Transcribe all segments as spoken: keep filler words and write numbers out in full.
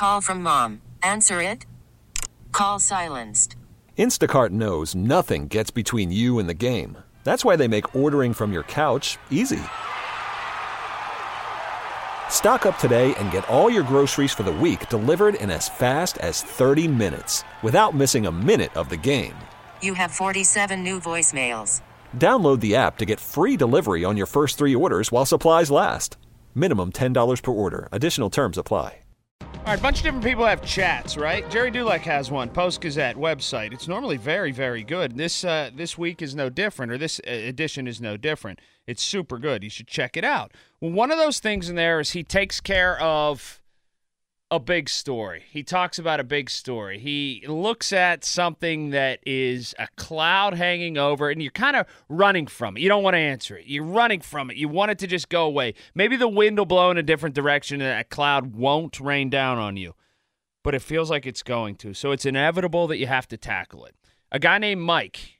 Call from mom. Answer it. Call silenced. Instacart knows nothing gets between you and the game. That's why they make ordering from your couch easy. Stock up today and get all your groceries for the week delivered in as fast as thirty minutes without missing a minute of the game. You have forty-seven new voicemails. Download the app to get free delivery on your first three orders while supplies last. Minimum ten dollars per order. Additional terms apply. All right, a bunch of different people have chats, right? Jerry Dulac has one, Post-Gazette website. It's normally very, very good. This uh, this week is no different, or this edition is no different. It's super good. You should check it out. Well, one of those things in there is he takes care of a big story. He talks about a big story. He looks at something that is a cloud hanging over, and you're kind of running from it. You don't want to answer it. You're running from it. You want it to just go away. Maybe the wind will blow in a different direction, and that cloud won't rain down on you. But it feels like it's going to. So it's inevitable that you have to tackle it. A guy named Mike,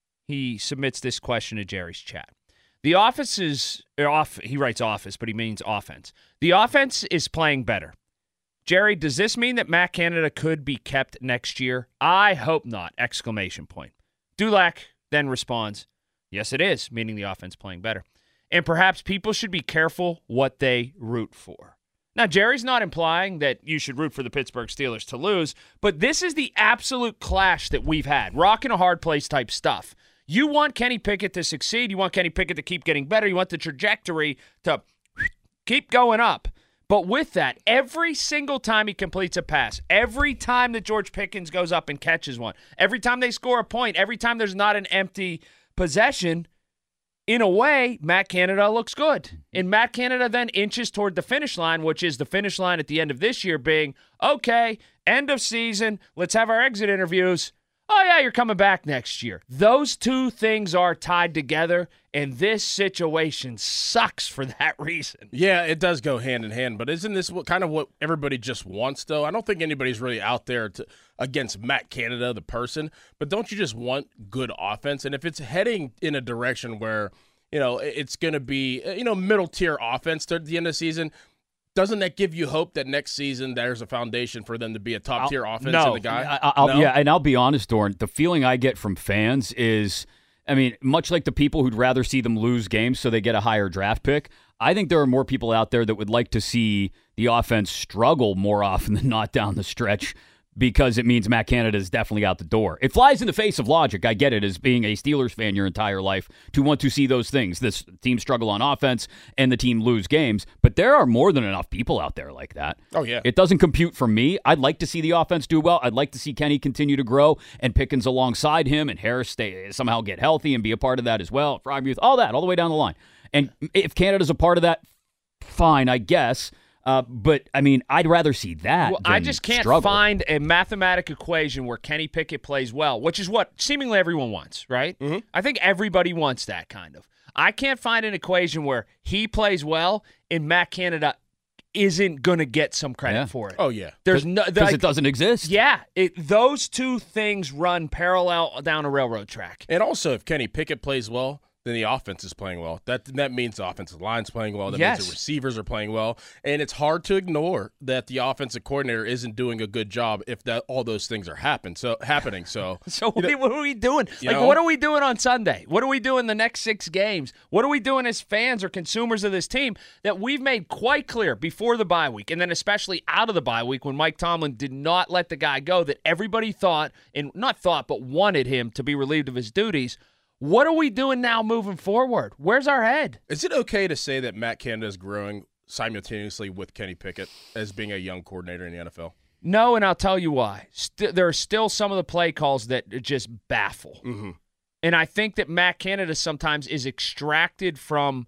he submits this question to Jerry's chat. The office is off. He writes office, but he means offense. The offense is playing better. Jerry, does this mean that Matt Canada could be kept next year? I hope not! Exclamation point. Dulac then responds, yes, it is, meaning the offense playing better. And perhaps people should be careful what they root for. Now, Jerry's not implying that you should root for the Pittsburgh Steelers to lose, but this is the absolute clash that we've had. Rock in a hard place type stuff. You want Kenny Pickett to succeed. You want Kenny Pickett to keep getting better. You want the trajectory to keep going up. But with that, every single time he completes a pass, every time that George Pickens goes up and catches one, every time they score a point, every time there's not an empty possession, in a way, Matt Canada looks good. And Matt Canada then inches toward the finish line, which is the finish line at the end of this year being, okay, end of season, let's have our exit interviews. Oh, yeah, you're coming back next year. Those two things are tied together, and this situation sucks for that reason. Yeah, it does go hand in hand, but isn't this what, kind of what everybody just wants, though? I don't think anybody's really out there to, against Matt Canada, the person, but don't you just want good offense? And if it's heading in a direction where, you know, it's going to be, you know, middle-tier offense at the end of the season, doesn't that give you hope that next season there's a foundation for them to be a top-tier offense no, and the guy? I, I'll, no? Yeah, and I'll be honest, Dorn, the feeling I get from fans is, I mean, much like the people who'd rather see them lose games so they get a higher draft pick, I think there are more people out there that would like to see the offense struggle more often than not down the stretch, because it means Matt Canada is definitely out the door. It flies in the face of logic. I get it, as being a Steelers fan your entire life, to want to see those things. This team struggle on offense and the team lose games. But there are more than enough people out there like that. Oh, yeah. It doesn't compute for me. I'd like to see the offense do well. I'd like to see Kenny continue to grow and Pickens alongside him and Harris stay, somehow get healthy and be a part of that as well. Freiermuth, all that, all the way down the line. And if Canada's a part of that, fine, I guess. Uh, but, I mean, I'd rather see that Well, than I just can't struggle. find a mathematical equation where Kenny Pickett plays well, which is what seemingly everyone wants, right? Mm-hmm. I think everybody wants that kind of. I can't find an equation where he plays well and Matt Canada isn't going to get some credit Yeah. for it. Oh, yeah. There's no Because like, it doesn't exist. Yeah, it, those two things run parallel down a railroad track. And also, if Kenny Pickett plays well, then the offense is playing well. That that means the offensive line's playing well. That Yes. means the receivers are playing well. And it's hard to ignore that the offensive coordinator isn't doing a good job if that all those things are happen, so happening. So, So you know, what are we doing? you Like, know? what are we doing on Sunday? What are we doing the next six games? What are we doing as fans or consumers of this team that we've made quite clear before the bye week, and then especially out of the bye week when Mike Tomlin did not let the guy go, that everybody thought, and not thought, but wanted him to be relieved of his duties. What are we doing now moving forward? Where's our head? is it okay to say that Matt Canada is growing simultaneously with Kenny Pickett as being a young coordinator in the N F L? No, and I'll tell you why. St- there are still some of the play calls that just baffle. Mm-hmm. And I think that Matt Canada sometimes is extracted from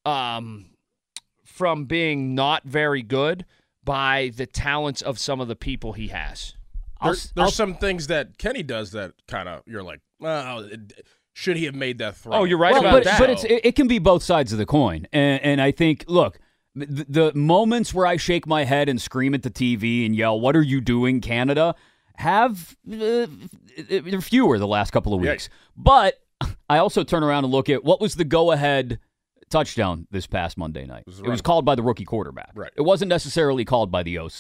um, from being not very good by the talents of some of the people he has. I'll- There, there's I'll- some things that Kenny does that kind of, you're like, well, it, should he have made that throw? Oh, you're right Well, about but, that. But it's, it, it can be both sides of the coin. And, and I think, look, the, the moments where I shake my head and scream at the T V and yell, "What are you doing, Canada?" have uh, they're fewer the last couple of weeks. Yeah. But I also turn around and look at what was the go-ahead touchdown this past Monday night. It was, it was called by the rookie quarterback. Right. It wasn't necessarily called by the O C.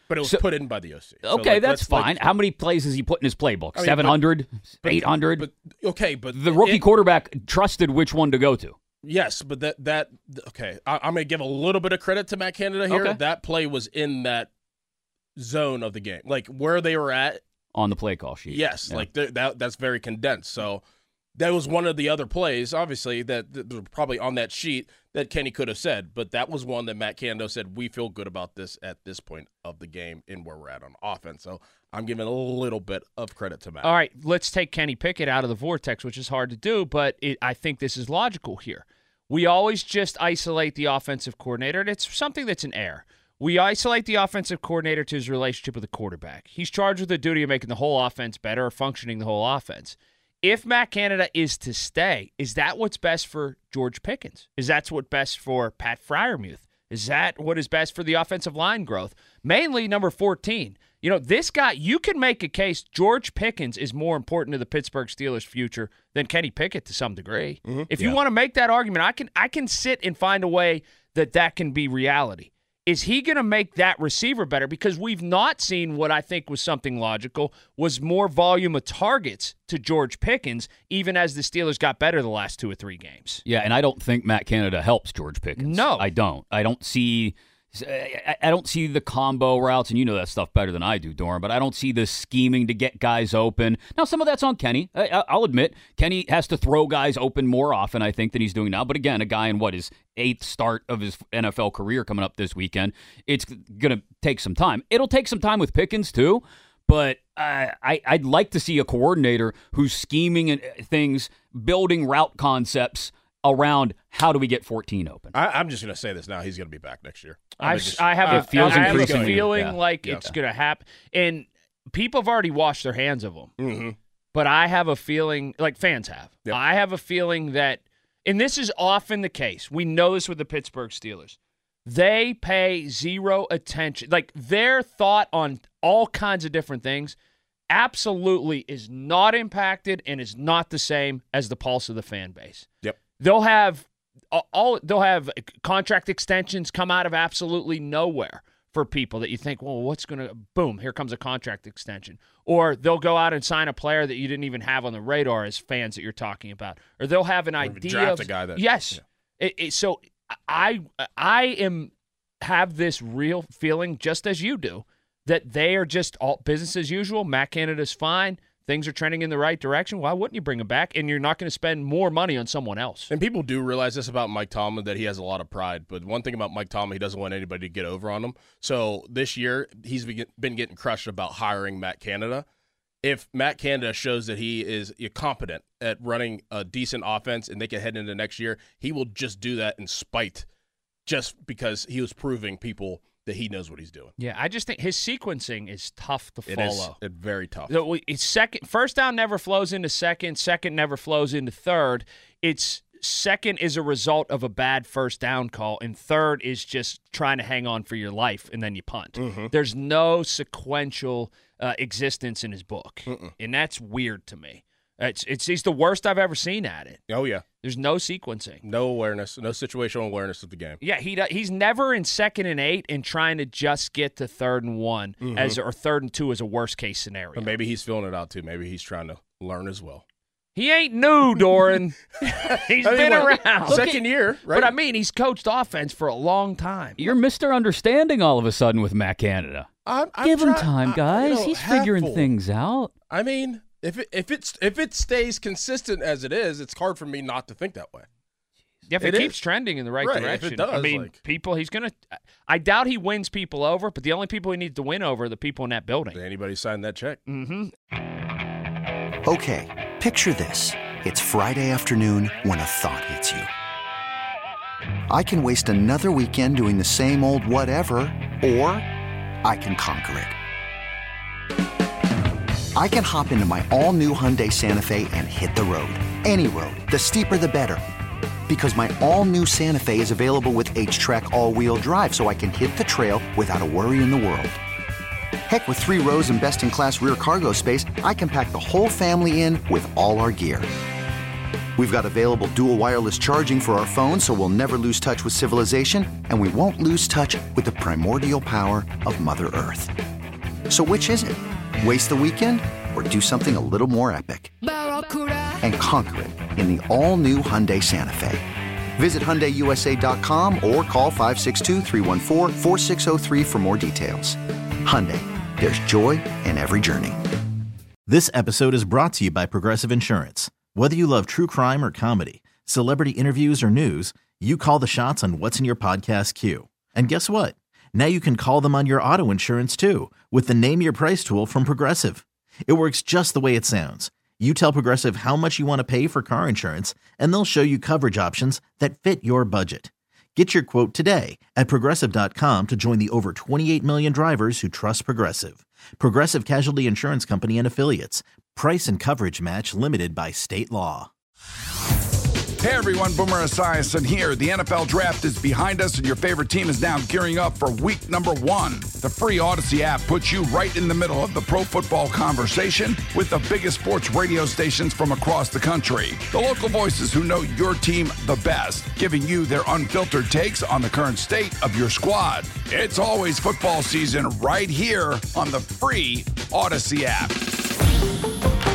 But it was So- put in by the O C. So, Okay, like, that's let's, like- fine. How many plays has he put in his playbook? I mean, seven hundred, but- eight hundred? But, okay, but The rookie it- quarterback trusted which one to go to. Yes, but that that okay. I, I'm gonna give a little bit of credit to Matt Canada here. Okay. That play was in that zone of the game, like where they were at. On the play call sheet. Yes, Yeah. like th- that. That's very condensed. So that was one of the other plays, obviously, that, that were probably on that sheet that Kenny could have said. But that was one that Matt Canada said, we feel good about this at this point of the game and where we're at on offense. So I'm giving a little bit of credit to Matt. All right, let's take Kenny Pickett out of the vortex, which is hard to do, but it, I think this is logical here. We always just isolate the offensive coordinator, and it's something that's an error. We isolate the offensive coordinator to his relationship with the quarterback. He's charged with the duty of making the whole offense better or functioning the whole offense. If Matt Canada is to stay, is that what's best for George Pickens? Is that what's best for Pat Freiermuth? Is that what is best for the offensive line growth? Mainly number fourteen. You know, this guy, you can make a case George Pickens is more important to the Pittsburgh Steelers' future than Kenny Pickett to some degree. Mm-hmm. If you Yeah. want to make that argument, I can I can sit and find a way that that can be reality. Is he going to make that receiver better? Because we've not seen what I think was something logical, was more volume of targets to George Pickens, even as the Steelers got better the last two or three games. Yeah, and I don't think Matt Canada helps George Pickens. No. I don't. I don't see I I don't see the combo routes, and you know that stuff better than I do, Doran, but I don't see the scheming to get guys open. Now, some of that's on Kenny. I, I- I'll admit, Kenny has to throw guys open more often, I think, than he's doing now. But again, a guy in, what, his eighth start of his N F L career coming up this weekend, it's going to take some time. It'll take some time with Pickens, too. But uh, I, I'd like to see a coordinator who's scheming and things, building route concepts around how do we get fourteen open. I, I'm just going to say this now. He's going to be back next year. I'm I, gonna just- I have uh, a, feels I have a increasingly- feeling yeah. like Yeah. it's going to happen. And people have already washed their hands of him. Mm-hmm. But I have a feeling, like fans have, Yep. I have a feeling that, and this is often the case, we know this with the Pittsburgh Steelers, they pay zero attention. Like their thought on all kinds of different things absolutely is not impacted and is not the same as the pulse of the fan base. Yep. They'll have all they'll have contract extensions come out of absolutely nowhere for people that you think, well, what's going to boom, here comes a contract extension. Or they'll go out and sign a player that you didn't even have on the radar as fans that you're talking about. Or they'll have an Or even idea draft of a guy that- yes. yeah. It, it, so I I am have this real feeling, just as you do, that they are just all business as usual. Matt Canada's fine. Things are trending in the right direction. Why wouldn't you bring him back? And you're not going to spend more money on someone else. And people do realize this about Mike Tomlin, that he has a lot of pride. But one thing about Mike Tomlin, he doesn't want anybody to get over on him. So this year, he's been getting crushed about hiring Matt Canada. If Matt Canada shows that he is competent at running a decent offense and they can head into next year, he will just do that in spite, just because he was proving people that he knows what he's doing. Yeah, I just think his sequencing is tough to It is follow. it very tough. So we- it's second, first down never flows into second. Second never flows into third. It's second is a result of a bad first down call, and third is just trying to hang on for your life, and then you punt. Mm-hmm. There's no sequential uh, existence in his book, Mm-mm. and that's weird to me. It's it's he's the worst I've ever seen at it. Oh, yeah. There's no sequencing. No awareness, no situational awareness of the game. Yeah, he do- he's never in second and eight and trying to just get to third and one Mhm. as or third and two as a worst case scenario. But maybe he's feeling it out, too. Maybe he's trying to learn as well. He ain't new, Doran. He's I mean, been what, around. Second year, right? But I mean, he's coached offense for a long time. You're Mister Understanding all of a sudden with Matt Canada. I'm, I'm Give him try- time, I- guys. you know, He's figuring half full. things out. I mean, if it, if it's if it stays consistent as it is, it's hard for me not to think that way. If it, It keeps is. trending in the right, Right, if direction, it does, I mean, like- people. He's gonna. I doubt he wins people over, but the only people he needs to win over are the people in that building. Did anybody sign that check? Mm-hmm. Okay, picture this. It's Friday afternoon when a thought hits you. I can waste another weekend doing the same old whatever, or I can conquer it. I can hop into my all-new Hyundai Santa Fe and hit the road. Any road. The steeper, the better. Because my all-new Santa Fe is available with H-Track all-wheel drive, so I can hit the trail without a worry in the world. Heck, with three rows and best-in-class rear cargo space, I can pack the whole family in with all our gear. We've got available dual wireless charging for our phones, so we'll never lose touch with civilization, and we won't lose touch with the primordial power of Mother Earth. So which is it? Waste the weekend or do something a little more epic? And conquer it in the all-new Hyundai Santa Fe. Visit Hyundai U S A dot com or call five six two, three one four, four six zero three for more details. Hyundai, there's joy in every journey. This episode is brought to you by Progressive Insurance. Whether you love true crime or comedy, celebrity interviews or news, you call the shots on what's in your podcast queue. And guess what? Now you can call them on your auto insurance too with the Name Your Price tool from Progressive. It works just the way it sounds. You tell Progressive how much you want to pay for car insurance, and they'll show you coverage options that fit your budget. Get your quote today at Progressive dot com to join the over twenty-eight million drivers who trust Progressive. Progressive Casualty Insurance Company and Affiliates. Price and coverage match limited by state law. Hey everyone, Boomer Esiason here. The N F L Draft is behind us and your favorite team is now gearing up for week number one. The free Odyssey app puts you right in the middle of the pro football conversation with the biggest sports radio stations from across the country. The local voices who know your team the best, giving you their unfiltered takes on the current state of your squad. It's always football season right here on the free Odyssey app.